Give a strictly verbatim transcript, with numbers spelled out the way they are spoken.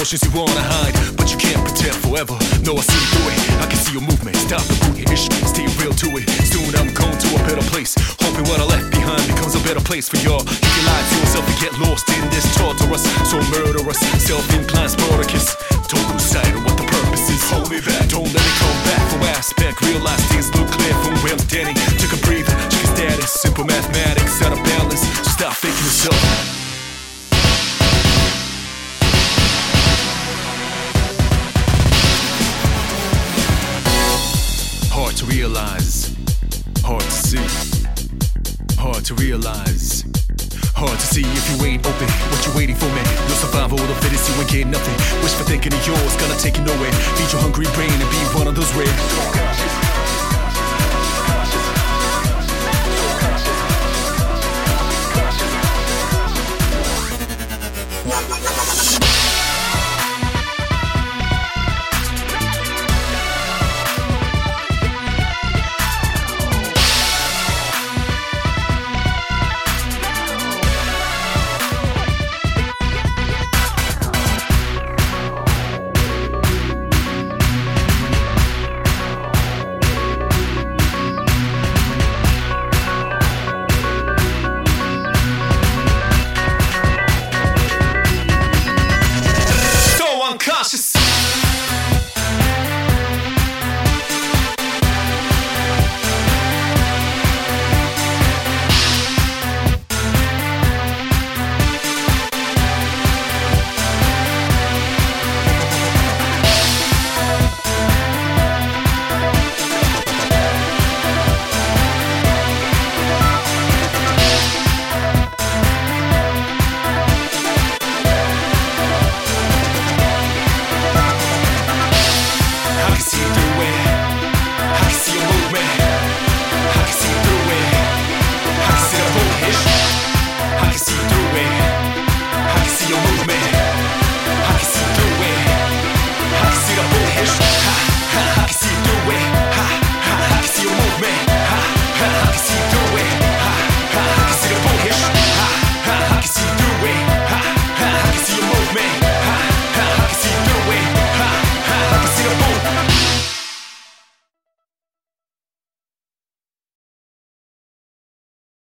emotions you wanna hide, but you can't pretend forever. No, I see through it, I can see your movement. Stop the boot, your issue, stay real to it. Soon I'm going to a better place, hoping what I left behind becomes a better place for y'all. You can lie to yourself and get lost in this torturous, so murderous, self-inclined Spartacus. Don't lose sight of what the purpose is. Hold me back, don't let it come back for aspect. Realize things look clear from where I'm standing. Took a breather, check your status, simple mathematics, out of balance, so stop faking yourself. Hard to realize, hard to see, hard to realize, hard to see if you ain't open. What you waiting for, man? Your survival of the fittest, you ain't getting nothing. Wish for thinking of yours, gonna take you nowhere. Feed your hungry brain and be one of those rare.